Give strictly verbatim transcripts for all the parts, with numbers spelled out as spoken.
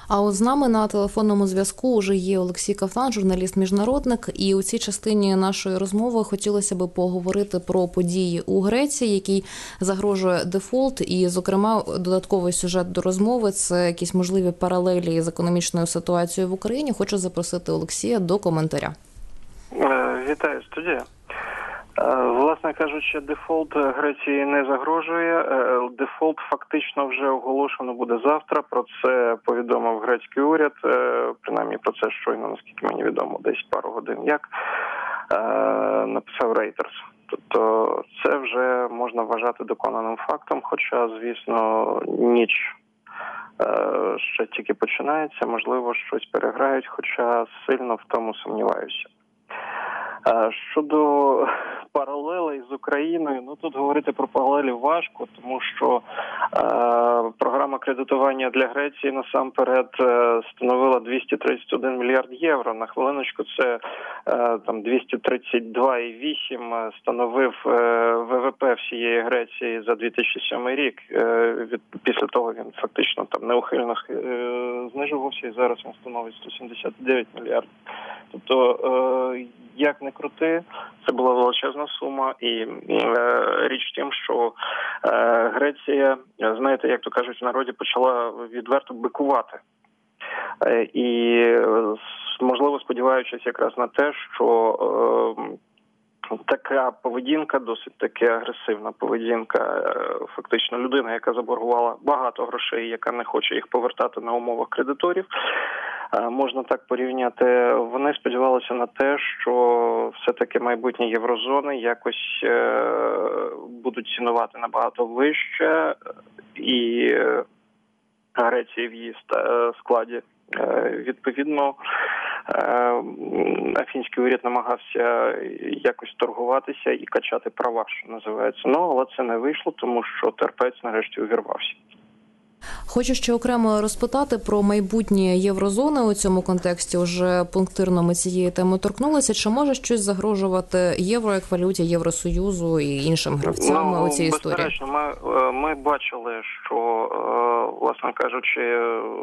А от з нами на телефонному зв'язку вже є Олексій Кафтан, журналіст-міжнародник. І у цій частині нашої розмови хотілося б поговорити про події у Греції, якій загрожує дефолт. І, зокрема, додатковий сюжет до розмови – це якісь можливі паралелі з економічною ситуацією в Україні. Хочу запросити Олексія до коментаря. Вітаю, студія. Власне кажучи, дефолт Греції не загрожує. Дефолт фактично вже оголошено буде завтра. Про це повідомив грецький уряд. Принаймні про це щойно, наскільки мені відомо, десь пару годин як написав Reuters. Тобто це вже можна вважати доконаним фактом, хоча, звісно, ніч ще тільки починається. Можливо, щось переграють, хоча сильно в тому сумніваюся. Щодо паралелей з Україною, ну тут говорити про паралелі важко, тому що е, програма кредитування для Греції насамперед е, становила двісті тридцять один мільярд євро. На хвилиночку це е, там двісті тридцять два цілих вісім десятих становив е, ВВП всієї Греції за дві тисячі сьомий рік. Е, від, після того він фактично там неухильно е, знижувався і зараз він становить сто сімдесят дев'ять мільярдів. Тобто, е, як не крути, це була величезна сума, і е, річ в тім, що е, Греція, знаєте, як то кажуть в народі, почала відверто бикувати. Е, і, можливо, сподіваючись якраз на те, що е, така поведінка, досить таки агресивна поведінка, е, фактично людина, яка заборгувала багато грошей, яка не хоче їх повертати на умовах кредиторів, можна так порівняти, вони сподівалися на те, що все-таки майбутні єврозони якось будуть цінувати набагато вище, і Греції в її складі. Відповідно, афінський уряд намагався якось торгуватися і качати права, що називається. Ну, але це не вийшло, тому що терпець нарешті увірвався. Хочу ще окремо розпитати про майбутнє єврозони у цьому контексті. Уже пунктирно ми цієї теми торкнулися. Чи може щось загрожувати євро як валюті, Євросоюзу і іншим гравцям ну, у цій історії? Безперечно, ми, ми бачили, що, власне кажучи,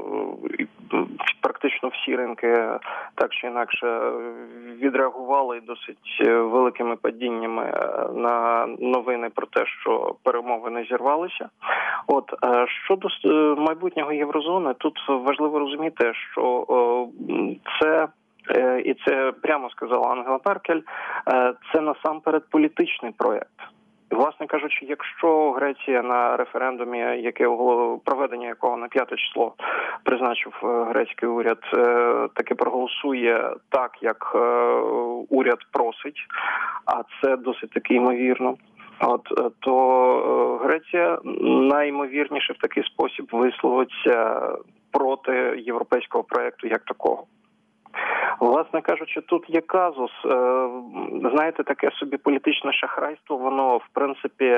практично всі ринки так чи інакше відреагували досить великими падіннями на новини про те, що перемовини зірвалися. От, щодо майбутнього єврозони, тут важливо розуміти, що це, і це прямо сказала Ангела Меркель, це насамперед політичний проєкт. Власне кажучи, якщо Греція на референдумі, яке проведення якого на п'яте число призначив грецький уряд, таки проголосує так, як уряд просить, а це досить таки ймовірно, От, то Греція найімовірніше в такий спосіб висловиться проти європейського проєкту як такого. Власне кажучи, тут є казус, знаєте, таке собі політичне шахрайство, воно, в принципі,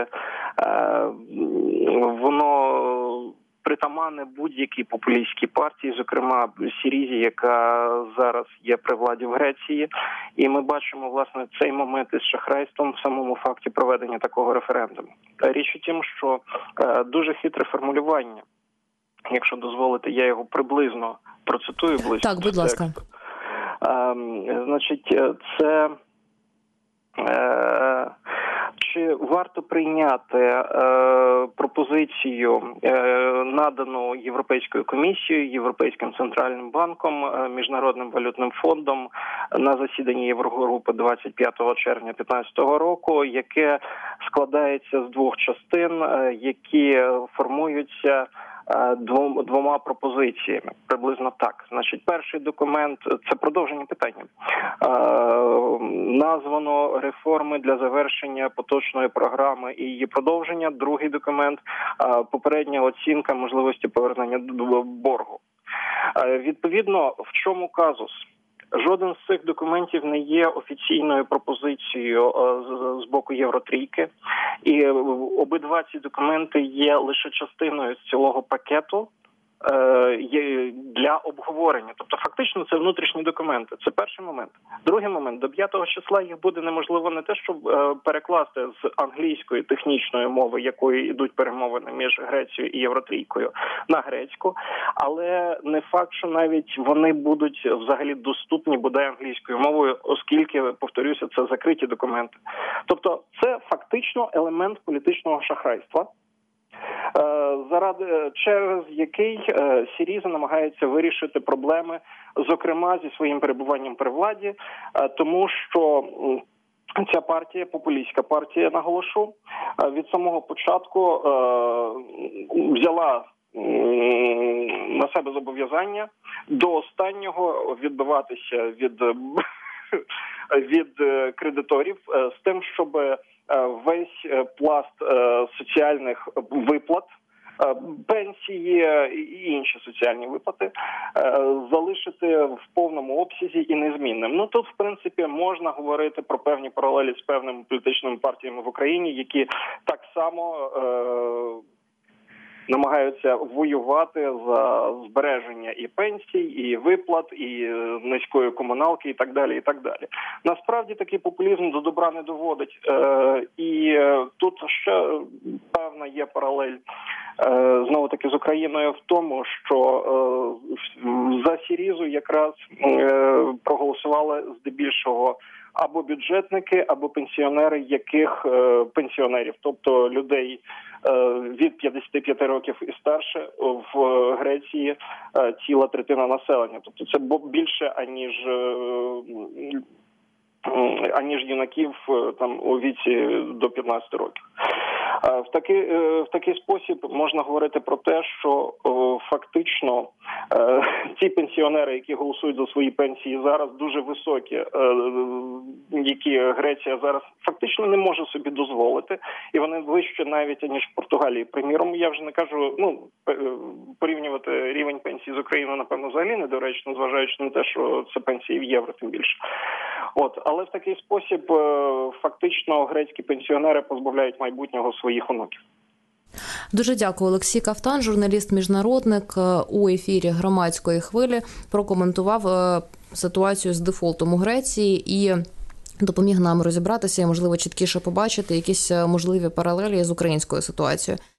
воно притаманне будь-якій популістській партії, зокрема Сірізі, яка зараз є при владі в Греції. І ми бачимо, власне, цей момент із шахрайством в самому факті проведення такого референдуму. Річ у тім, що е, дуже хитре формулювання. Якщо дозволите, я його приблизно процитую близько. Так, будь ласка. Е, значить, це... Е, Чи варто прийняти е, пропозицію, е, надану Європейською комісією, Європейським центральним банком, е, Міжнародним валютним фондом на засіданні Єврогрупи двадцять п'ятого червня дві тисячі п'ятнадцятого року, яке складається з двох частин, е, які формуються Двом, двома пропозиціями, приблизно так. Значить, перший документ – це продовження питання. Е, названо реформи для завершення поточної програми і її продовження. Другий документ е, – попередня оцінка можливості повернення боргу. Е, відповідно, в чому казус? Жоден з цих документів не є офіційною пропозицією з боку Євротрійки, і обидва ці документи є лише частиною з цілого пакету для для обговорення. Тобто фактично це внутрішні документи. Це перший момент. Другий момент. До п'ятого числа їх буде неможливо не те, щоб е, перекласти з англійської технічної мови, якою йдуть перемовини між Грецією і Євротрійкою, на грецьку, але не факт, що навіть вони будуть взагалі доступні бодай англійською мовою, оскільки, повторюся, це закриті документи. Тобто це фактично елемент політичного шахрайства, заради через який Сіріза намагається вирішити проблеми, зокрема зі своїм перебуванням при владі, тому що ця партія, популістська партія, наголошу, від самого початку взяла на себе зобов'язання до останнього відбиватися від від кредиторів з тим, щоб весь пласт соціальних виплат, пенсії і інші соціальні виплати залишити в повному обсязі і незмінним. Ну тут, в принципі, можна говорити про певні паралелі з певними політичними партіями в Україні, які так само намагаються воювати за збереження і пенсій, і виплат, і низької комуналки, і так далі, і так далі. Насправді такий популізм до добра не доводить. Е, і тут ще певна є паралель е, знову-таки з Україною в тому, що е, за Сірізу якраз е, проголосували здебільшого або бюджетники, або пенсіонери, яких е, пенсіонерів, тобто людей е, від п'ятдесят п'ять років і старше в Греції е, ціла третина населення. Тобто це більше аніж е, аніж юнаків там у віці до п'ятнадцяти років. В такий, в такий спосіб можна говорити про те, що фактично ті пенсіонери, які голосують за свої пенсії зараз, дуже високі, які Греція зараз фактично не може собі дозволити, і вони вище навіть, ніж в Португалії. Приміром, я вже не кажу, ну, порівнювати рівень пенсії з Україною, напевно, взагалі недоречно, зважаючи на те, що це пенсії в євро, тим більше. От, але в такий спосіб фактично грецькі пенсіонери позбавляють майбутнього своїх онуків. Дуже дякую. Олексій Кафтан, журналіст-міжнародник, у ефірі Громадської хвилі прокоментував ситуацію з дефолтом у Греції і допоміг нам розібратися і, можливо, чіткіше побачити якісь можливі паралелі з українською ситуацією.